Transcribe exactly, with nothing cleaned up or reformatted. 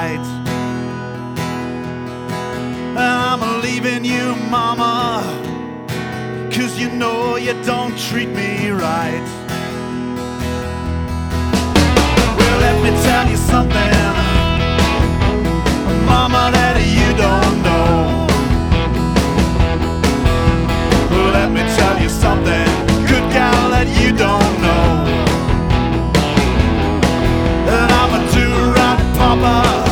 night. I'm leaving you, mama, 'cause you know you don't treat me right. Well, let me tell you something,